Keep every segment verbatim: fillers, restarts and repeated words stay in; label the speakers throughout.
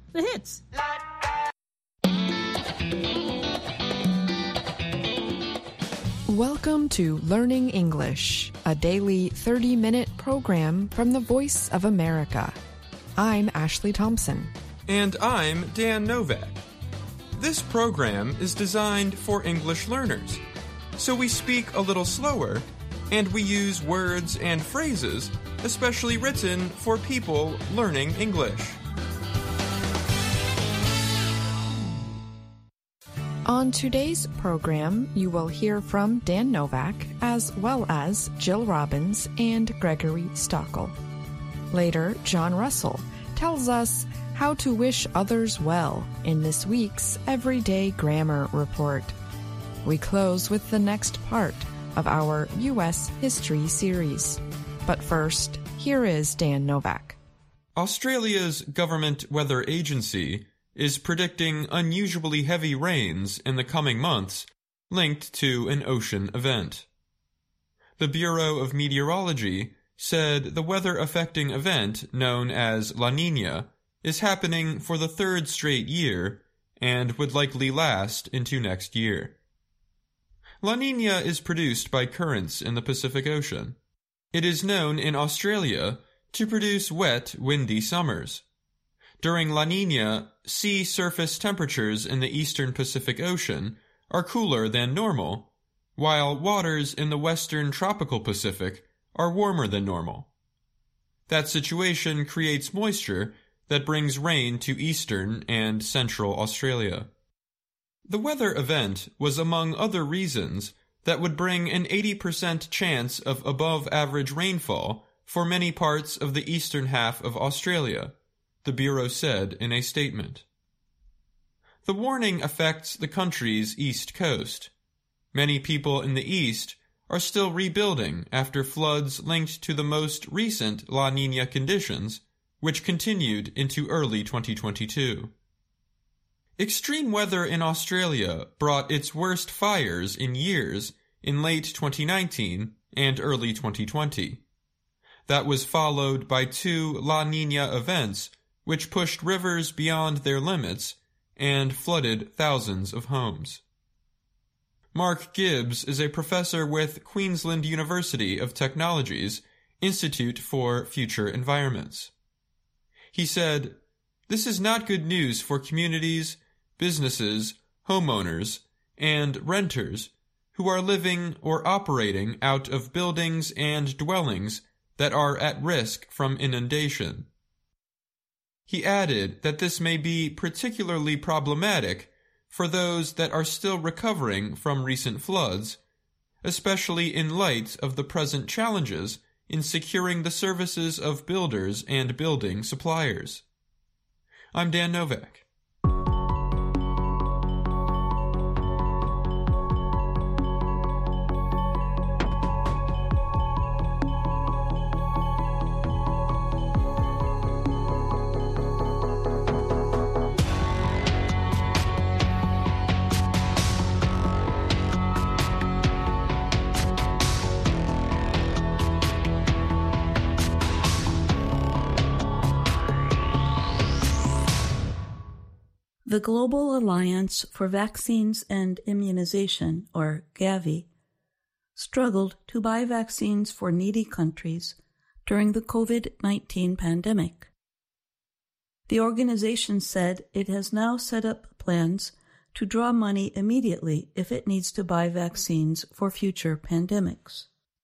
Speaker 1: The hits.
Speaker 2: Welcome to Learning English, a daily thirty-minute program from the Voice of America. I'm Ashley Thompson.
Speaker 3: And I'm Dan Novak. This program is designed for English learners, so we speak a little slower, and we use words and phrases especially written for people learning English.
Speaker 2: On today's program, you will hear from Dan Novak as well as Jill Robbins and Gregory Stockel. Later, John Russell tells us how to wish others well in this week's Everyday Grammar Report. We close with the next part of our U S History series. But first, here is Dan Novak.
Speaker 3: Australia's Government Weather Agency is predicting unusually heavy rains in the coming months linked to an ocean event. The Bureau of Meteorology said the weather-affecting event known as La Niña is happening for the third straight year and would likely last into next year. La Niña is produced by currents in the Pacific Ocean. It is known in Australia to produce wet, windy summers. During La Niña, sea surface temperatures in the eastern Pacific Ocean are cooler than normal, while waters in the western tropical Pacific are warmer than normal. That situation creates moisture that brings rain to eastern and central Australia. The weather event was among other reasons that would bring an eighty percent chance of above-average rainfall for many parts of the eastern half of Australia, the Bureau said in a statement. The warning affects the country's east coast. Many people in the east are still rebuilding after floods linked to the most recent La Niña conditions, which continued into early twenty twenty-two. Extreme weather in Australia brought its worst fires in years in late twenty nineteen and early twenty twenty. That was followed by two La Niña events which pushed rivers beyond their limits and flooded thousands of homes. Mark Gibbs is a professor with Queensland University of Technology's Institute for Future Environments. He said, "This is not good news for communities, businesses, homeowners, and renters who are living or operating out of buildings and dwellings that are at risk from inundation." He added that this may be particularly problematic for those that are still recovering from recent floods, especially in light of the present challenges in securing the services of builders and building suppliers. I'm Dan Novak.
Speaker 4: The Global Alliance for Vaccines and Immunization, or Gavi, struggled to buy vaccines for needy countries during the COVID nineteen pandemic. The organization said it has now set up plans to draw money immediately if it needs to buy vaccines for future pandemics.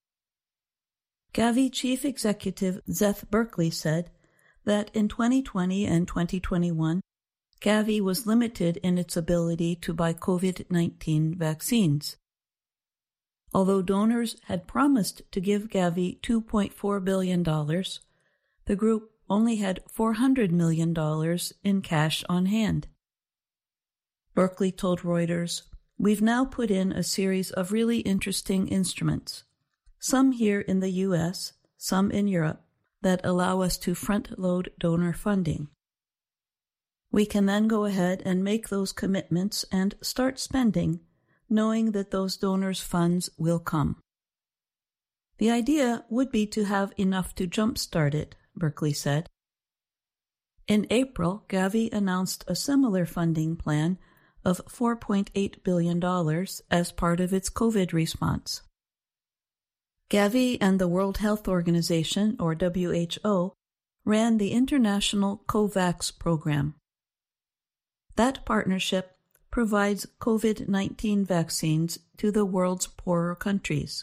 Speaker 4: Gavi Chief Executive Seth Berkley said that in twenty twenty and twenty twenty-one, Gavi was limited in its ability to buy COVID nineteen vaccines. Although donors had promised to give Gavi two point four billion dollars, the group only had four hundred million dollars in cash on hand. Berkley told Reuters, "We've now put in a series of really interesting instruments, some here in the U S, some in Europe, that allow us to front-load donor funding. We can then go ahead and make those commitments and start spending, knowing that those donors' funds will come. The idea would be to have enough to jumpstart it," Berkley said. In April, Gavi announced a similar funding plan of four point eight billion dollars as part of its COVID response. Gavi and the World Health Organization, or W H O, ran the International COVAX program. That partnership provides COVID nineteen vaccines to the world's poorer countries.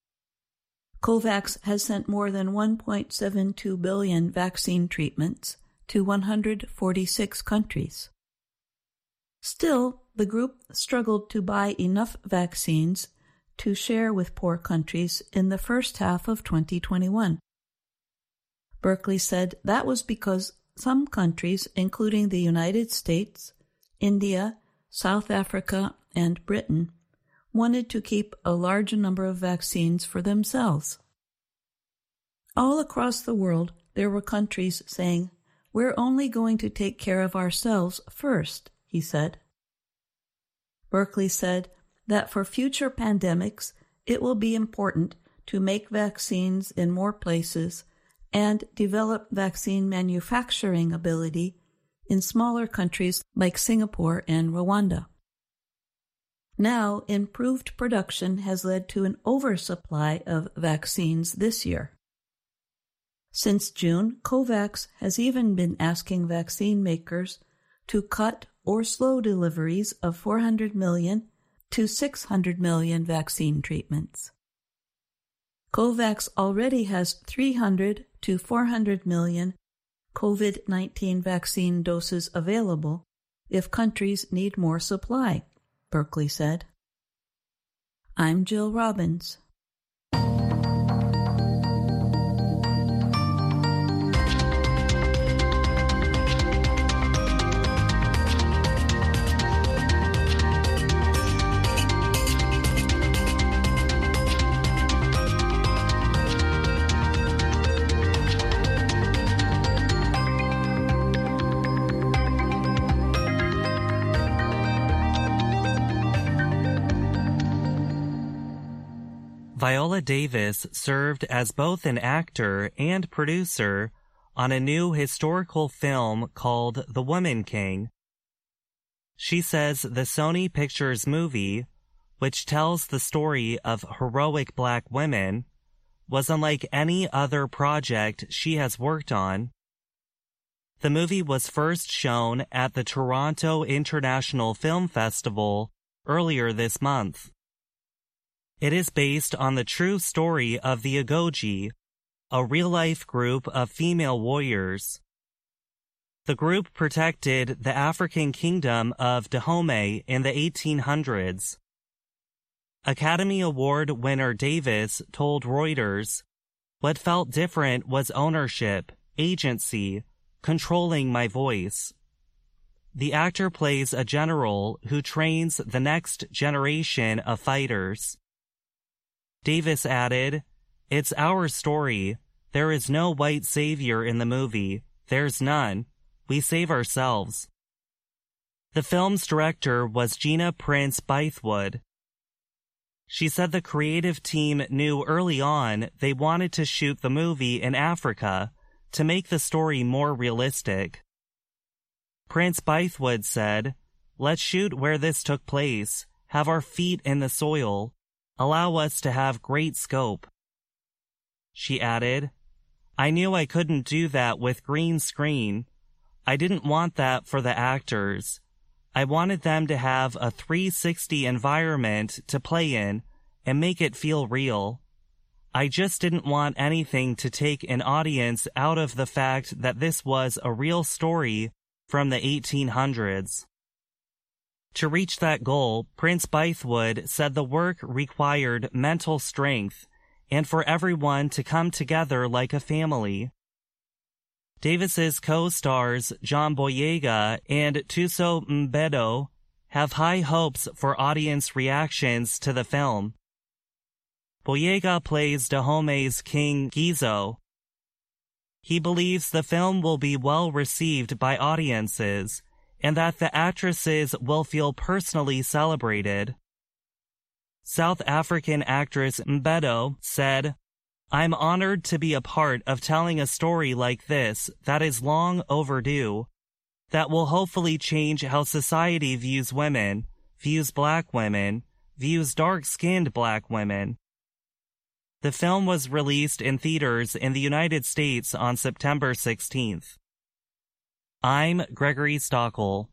Speaker 4: COVAX has sent more than one point seven two billion vaccine treatments to one hundred forty-six countries. Still, the group struggled to buy enough vaccines to share with poor countries in the first half of twenty twenty-one. Berkeley said that was because some countries, including the United States, India, South Africa, and Britain, wanted to keep a large number of vaccines for themselves. All across the world, there were countries saying, "We're only going to take care of ourselves first," he said. Berkeley said that for future pandemics, it will be important to make vaccines in more places and develop vaccine manufacturing ability in smaller countries like Singapore and Rwanda. Now, improved production has led to an oversupply of vaccines this year. Since June, COVAX has even been asking vaccine makers to cut or slow deliveries of four hundred million to six hundred million vaccine treatments. COVAX already has three hundred to four hundred million COVID nineteen vaccine doses available if countries need more supply, Berkeley said. I'm Jill Robbins.
Speaker 1: Viola Davis served as both an actor and producer on a new historical film called The Woman King. She says the Sony Pictures movie, which tells the story of heroic black women, was unlike any other project she has worked on. The movie was first shown at the Toronto International Film Festival earlier this month. It is based on the true story of the Agoji, a real-life group of female warriors. The group protected the African kingdom of Dahomey in the eighteen hundreds. Academy Award winner Davis told Reuters, "What felt different was ownership, agency, controlling my voice." The actor plays a general who trains the next generation of fighters. Davis added, "It's our story. There is no white savior in the movie. There's none. We save ourselves." The film's director was Gina Prince Bythewood. She said the creative team knew early on they wanted to shoot the movie in Africa to make the story more realistic. Prince Bythewood said, "Let's shoot where this took place, have our feet in the soil, allow us to have great scope." She added, "I knew I couldn't do that with green screen. I didn't want that for the actors. I wanted them to have a three sixty environment to play in and make it feel real. I just didn't want anything to take an audience out of the fact that this was a real story from the eighteen hundreds. To reach that goal, Prince Bythewood said the work required mental strength and for everyone to come together like a family. Davis's co-stars John Boyega and Thuso Mbedu have high hopes for audience reactions to the film. Boyega plays Dahomey's King Gizo. He believes the film will be well received by audiences and that the actresses will feel personally celebrated. South African actress Mbedu said, I'm honored to be a part of telling a story like this that is long overdue, that will hopefully change how society views women, views black women, views dark-skinned black women. The film was released in theaters in the United States on September sixteenth. I'm Gregory Stockel.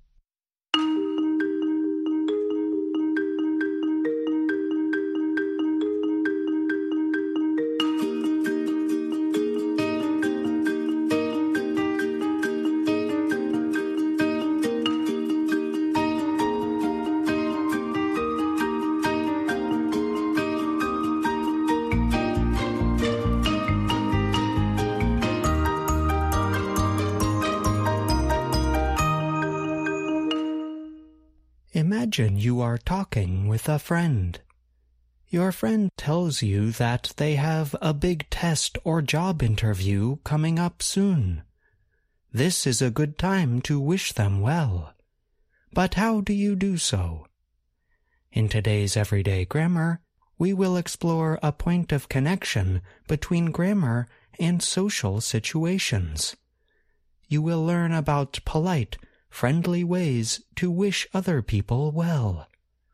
Speaker 5: Imagine you are talking with a friend. Your friend tells you that they have a big test or job interview coming up soon. This is a good time to wish them well. But how do you do so? In today's Everyday Grammar, we will explore a point of connection between grammar and social situations. You will learn about polite, friendly ways to wish other people well.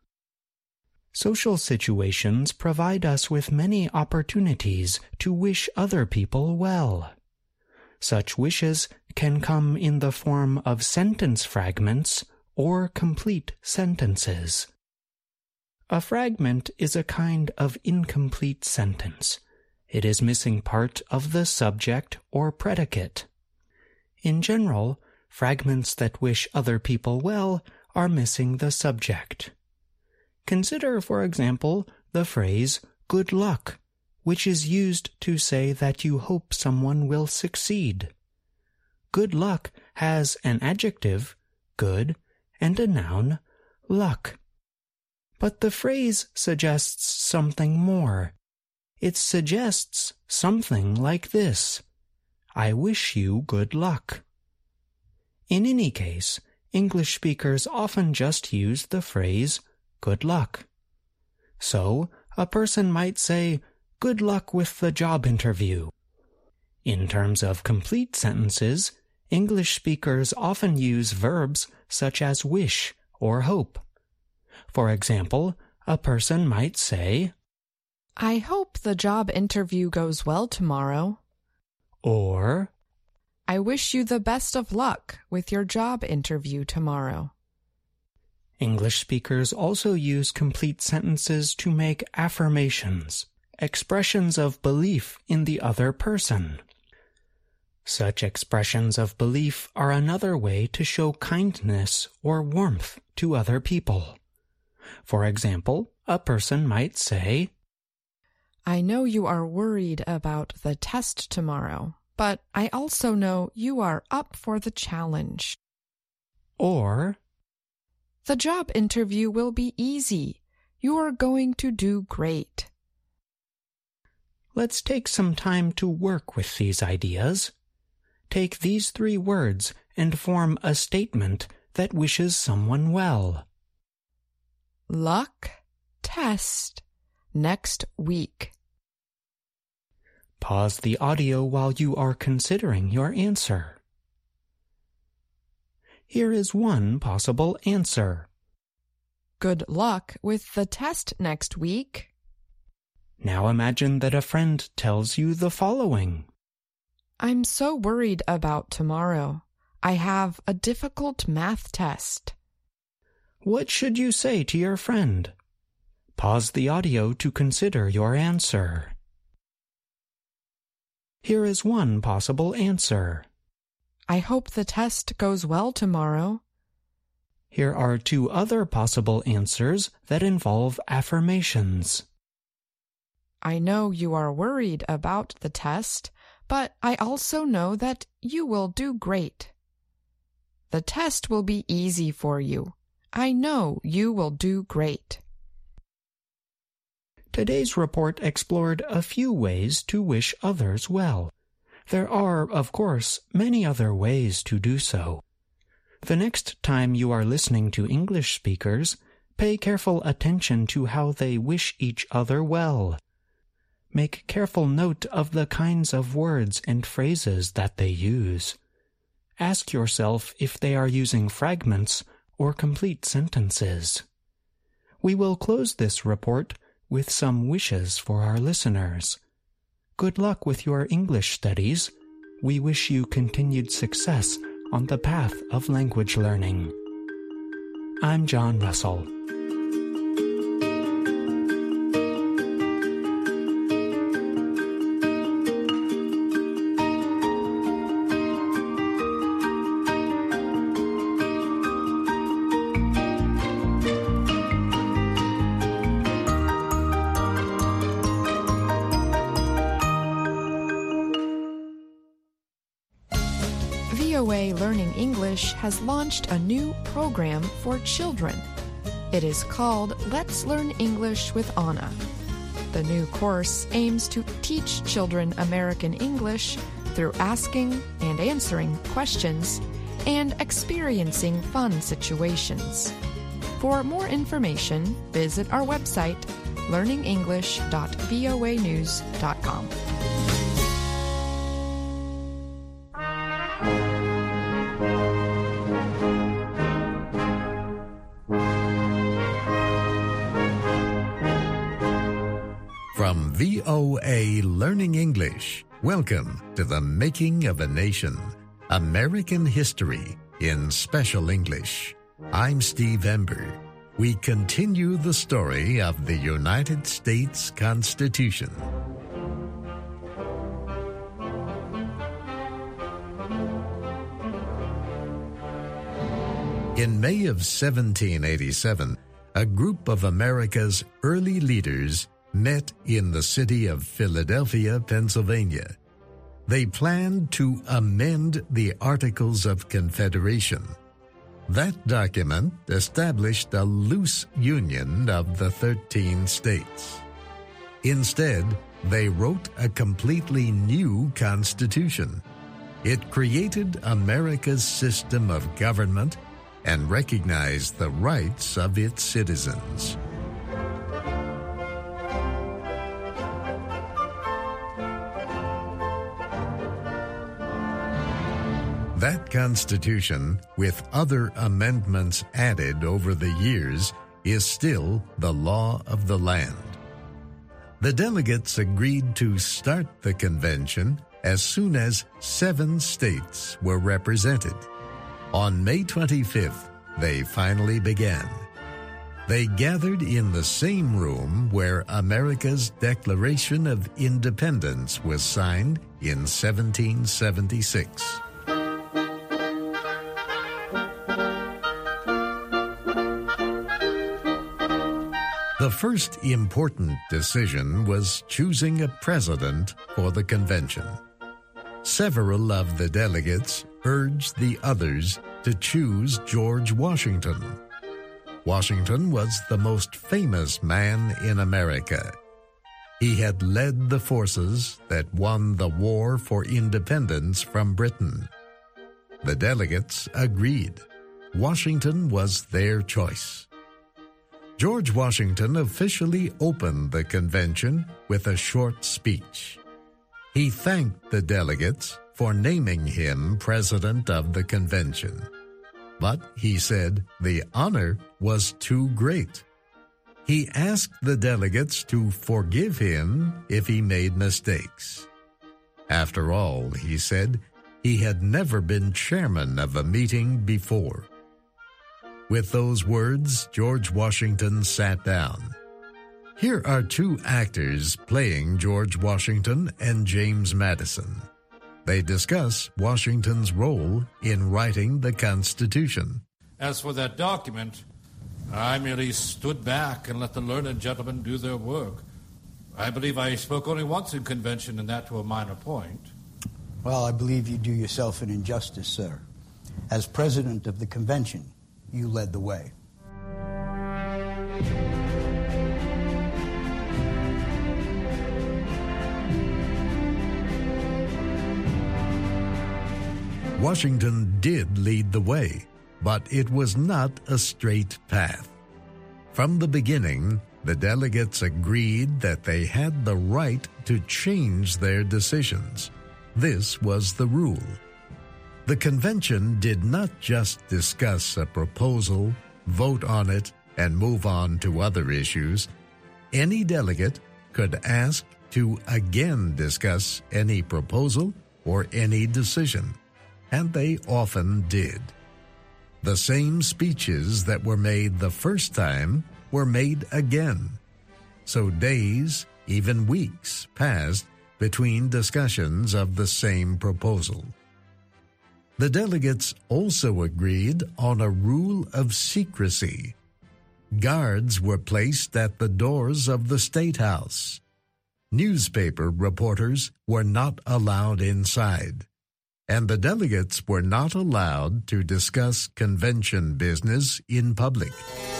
Speaker 5: Social situations provide us with many opportunities to wish other people well. Such wishes can come in the form of sentence fragments or complete sentences. A fragment is a kind of incomplete sentence. It is missing part of the subject or predicate. In general, fragments that wish other people well are missing the subject. Consider, for example, the phrase good luck, which is used to say that you hope someone will succeed. Good luck has an adjective, good, and a noun, luck. But the phrase suggests something more. It suggests something like this: I wish you good luck. In any case, English speakers often just use the phrase, good luck. So, a person might say, good luck with the job interview. In terms of complete sentences, English speakers often use verbs such as wish or hope. For example, a person might say,
Speaker 2: I hope the job interview goes well tomorrow.
Speaker 5: Or,
Speaker 2: I wish you the best of luck with your job interview tomorrow.
Speaker 5: English speakers also use complete sentences to make affirmations, expressions of belief in the other person. Such expressions of belief are another way to show kindness or warmth to other people. For example, a person might say,
Speaker 2: I know you are worried about the test tomorrow, but I also know you are up for the challenge.
Speaker 5: Or,
Speaker 2: the job interview will be easy. You are going to do great.
Speaker 5: Let's take some time to work with these ideas. Take these three words and form a statement that wishes someone well.
Speaker 2: Luck, test, next week.
Speaker 5: Pause the audio while you are considering your answer. Here is one possible answer.
Speaker 2: Good luck with the test next week.
Speaker 5: Now imagine that a friend tells you the following.
Speaker 2: I'm so worried about tomorrow. I have a difficult math test.
Speaker 5: What should you say to your friend? Pause the audio to consider your answer. Here is one possible answer.
Speaker 2: I hope the test goes well tomorrow.
Speaker 5: Here are two other possible answers that involve affirmations.
Speaker 2: I know you are worried about the test, but I also know that you will do great. The test will be easy for you. I know you will do great.
Speaker 5: Today's report explored a few ways to wish others well. There are, of course, many other ways to do so. The next time you are listening to English speakers, pay careful attention to how they wish each other well. Make careful note of the kinds of words and phrases that they use. Ask yourself if they are using fragments or complete sentences. We will close this report with some wishes for our listeners. Good luck with your English studies. We wish you continued success on the path of language learning. I'm John Russell.
Speaker 2: V O A Learning English has launched a new program for children. It is called Let's Learn English with Anna. The new course aims to teach children American English through asking and answering questions and experiencing fun situations. For more information, visit our website, learning english dot voa news dot com.
Speaker 6: From V O A Learning English, welcome to the Making of a Nation, American History in Special English. I'm Steve Ember. We continue the story of the United States Constitution. In May of seventeen eighty-seven, a group of America's early leaders met in the city of Philadelphia, Pennsylvania. They planned to amend the Articles of Confederation. That document established a loose union of the thirteen states. Instead, they wrote a completely new constitution. It created America's system of government and recognized the rights of its citizens. That Constitution, with other amendments added over the years, is still the law of the land. The delegates agreed to start the convention as soon as seven states were represented. On May twenty-fifth, they finally began. They gathered in the same room where America's Declaration of Independence was signed in seventeen seventy-six. The first important decision was choosing a president for the convention. Several of the delegates urged the others to choose George Washington. Washington was the most famous man in America. He had led the forces that won the war for independence from Britain. The delegates agreed. Washington was their choice. George Washington officially opened the convention with a short speech. He thanked the delegates for naming him president of the convention. But, he said, the honor was too great. He asked the delegates to forgive him if he made mistakes. After all, he said, he had never been chairman of a meeting before. With those words, George Washington sat down. Here are two actors playing George Washington and James Madison. They discuss Washington's role in writing the Constitution.
Speaker 7: As for that document, I merely stood back and let the learned gentlemen do their work. I believe I spoke only once in convention, and that to a minor point.
Speaker 8: Well, I believe you do yourself an injustice, sir. As president of the convention, you led the way.
Speaker 6: Washington did lead the way, but it was not a straight path. From the beginning, the delegates agreed that they had the right to change their decisions. This was the rule. The convention did not just discuss a proposal, vote on it, and move on to other issues. Any delegate could ask to again discuss any proposal or any decision, and they often did. The same speeches that were made the first time were made again. So days, even weeks, passed between discussions of the same proposal. The delegates also agreed on a rule of secrecy. Guards were placed at the doors of the State House. Newspaper reporters were not allowed inside, and the delegates were not allowed to discuss convention business in public.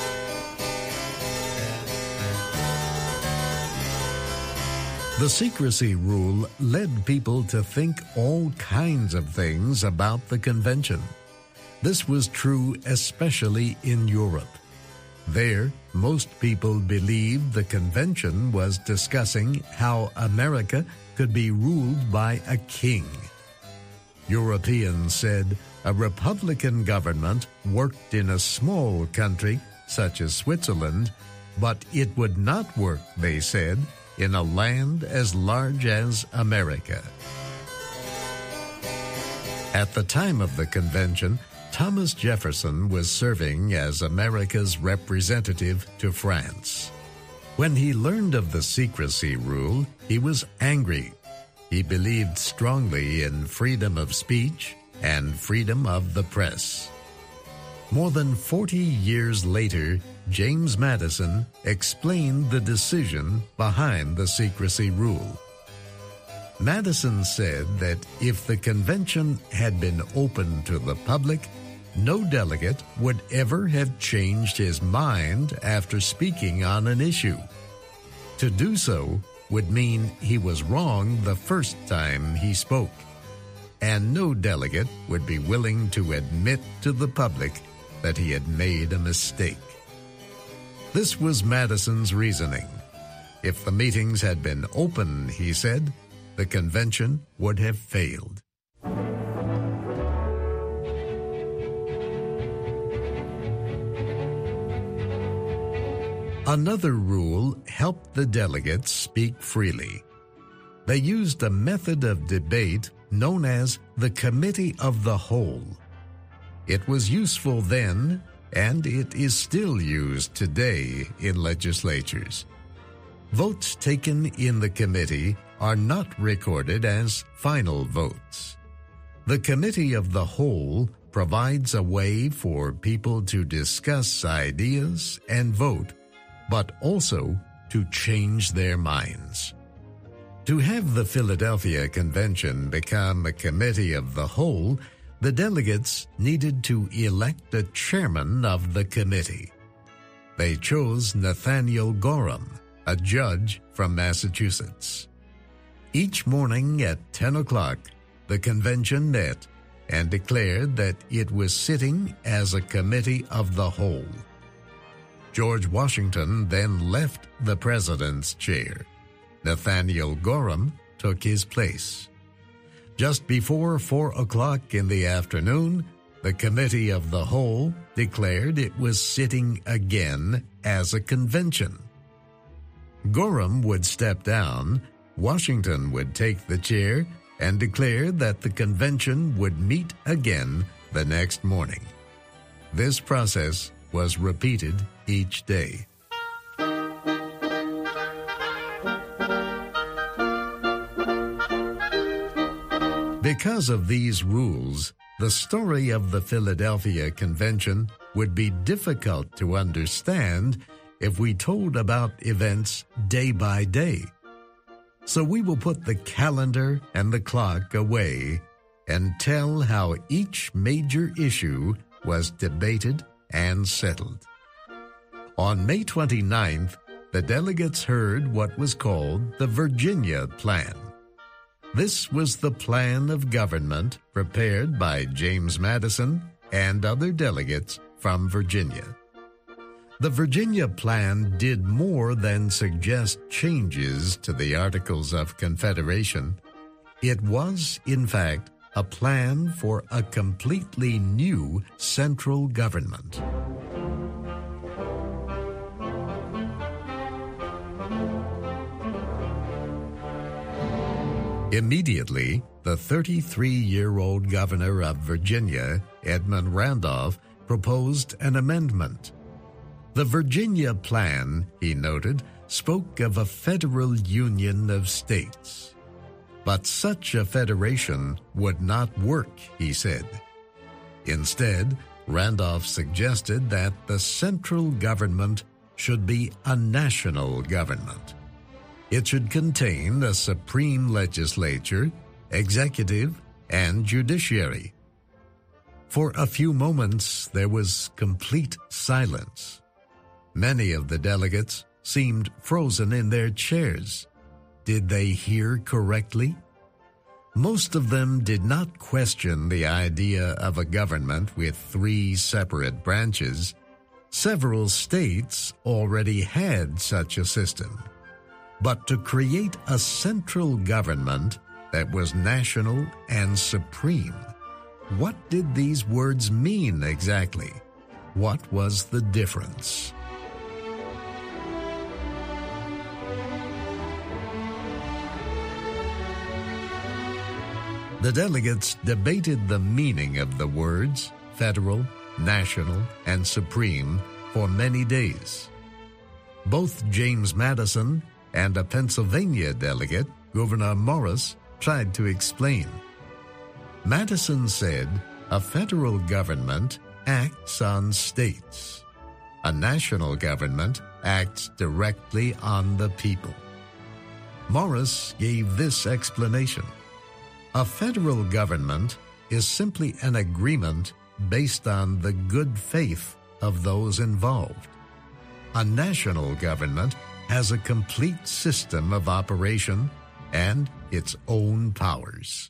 Speaker 6: The secrecy rule led people to think all kinds of things about the convention. This was true especially in Europe. There, most people believed the convention was discussing how America could be ruled by a king. Europeans said a Republican government worked in a small country such as Switzerland, but it would not work, they said, in a land as large as America. At the time of the convention, Thomas Jefferson was serving as America's representative to France. When he learned of the secrecy rule, he was angry. He believed strongly in freedom of speech and freedom of the press. More than forty years later, James Madison explained the decision behind the secrecy rule. Madison said that if the convention had been open to the public, no delegate would ever have changed his mind after speaking on an issue. To do so would mean he was wrong the first time he spoke, and no delegate would be willing to admit to the public that he had made a mistake. This was Madison's reasoning. If the meetings had been open, he said, the convention would have failed. Another rule helped the delegates speak freely. They used a method of debate known as the Committee of the Whole. It was useful then, and it is still used today in legislatures. Votes taken in the committee are not recorded as final votes. The Committee of the Whole provides a way for people to discuss ideas and vote, but also to change their minds. To have the Philadelphia Convention become a Committee of the Whole, the delegates needed to elect a chairman of the committee. They chose Nathaniel Gorham, a judge from Massachusetts. Each morning at ten o'clock, the convention met and declared that it was sitting as a committee of the whole. George Washington then left the president's chair. Nathaniel Gorham took his place. Just before four o'clock in the afternoon, the Committee of the Whole declared it was sitting again as a convention. Gorham would step down, Washington would take the chair, and declare that the convention would meet again the next morning. This process was repeated each day. Because of these rules, the story of the Philadelphia Convention would be difficult to understand if we told about events day by day. So we will put the calendar and the clock away and tell how each major issue was debated and settled. On May twenty-ninth, the delegates heard what was called the Virginia Plan. This was the plan of government prepared by James Madison and other delegates from Virginia. The Virginia Plan did more than suggest changes to the Articles of Confederation. It was, in fact, a plan for a completely new central government. Immediately, the thirty-three-year-old governor of Virginia, Edmund Randolph, proposed an amendment. The Virginia Plan, he noted, spoke of a federal union of states. But such a federation would not work, he said. Instead, Randolph suggested that the central government should be a national government. It should contain a supreme legislature, executive, and judiciary. For a few moments, there was complete silence. Many of the delegates seemed frozen in their chairs. Did they hear correctly? Most of them did not question the idea of a government with three separate branches. Several states already had such a system. But to create a central government that was national and supreme, what did these words mean exactly? What was the difference? The delegates debated the meaning of the words federal, national, and supreme for many days. Both James Madison and a Pennsylvania delegate, Gouverneur Morris, tried to explain. Madison said a federal government acts on states. A national government acts directly on the people. Morris gave this explanation. A federal government is simply an agreement based on the good faith of those involved. A national government has a complete system of operation and its own powers.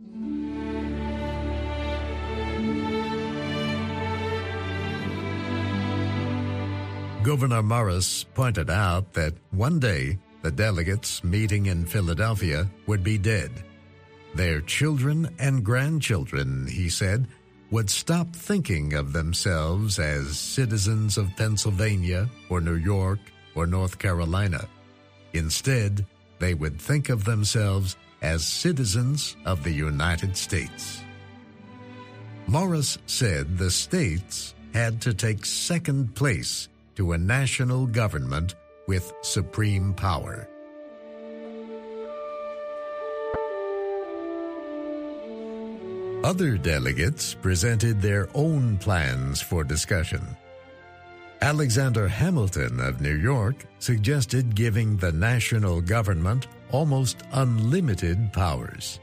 Speaker 6: Gouverneur Morris pointed out that one day the delegates meeting in Philadelphia would be dead. Their children and grandchildren, he said, would stop thinking of themselves as citizens of Pennsylvania or New York or North Carolina. Instead, they would think of themselves as citizens of the United States. Morris said the states had to take second place to a national government with supreme power. Other delegates presented their own plans for discussion. Alexander Hamilton of New York suggested giving the national government almost unlimited powers.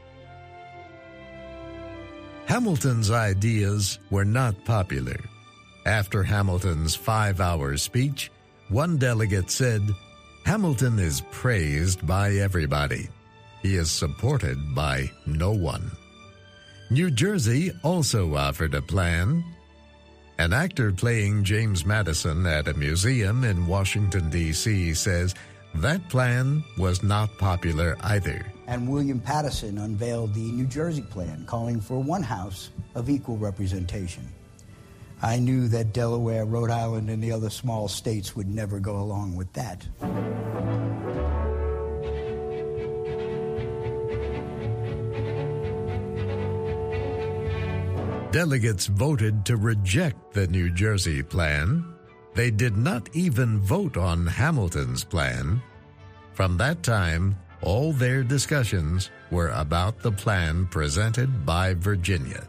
Speaker 6: Hamilton's ideas were not popular. After Hamilton's five-hour speech, one delegate said, "Hamilton is praised by everybody. He is supported by no one." New Jersey also offered a plan. An actor playing James Madison at a museum in Washington, D C says that plan was not popular either.
Speaker 8: And William Paterson unveiled the New Jersey plan, calling for one house of equal representation. I knew that Delaware, Rhode Island, and the other small states would never go along with that.
Speaker 6: Delegates voted to reject the New Jersey plan. They did not even vote on Hamilton's plan. From that time, all their discussions were about the plan presented by Virginia.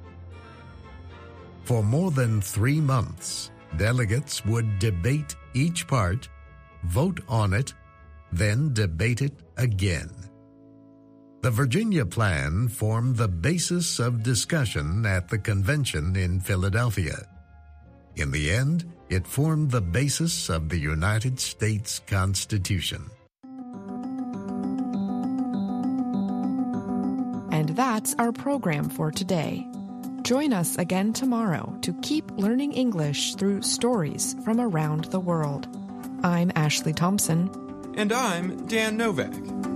Speaker 6: For more than three months, delegates would debate each part, vote on it, then debate it again. The Virginia Plan formed the basis of discussion at the convention in Philadelphia. In the end, it formed the basis of the United States Constitution.
Speaker 2: And that's our program for today. Join us again tomorrow to keep learning English through stories from around the world. I'm Ashley Thompson.
Speaker 3: And I'm Dan Novak.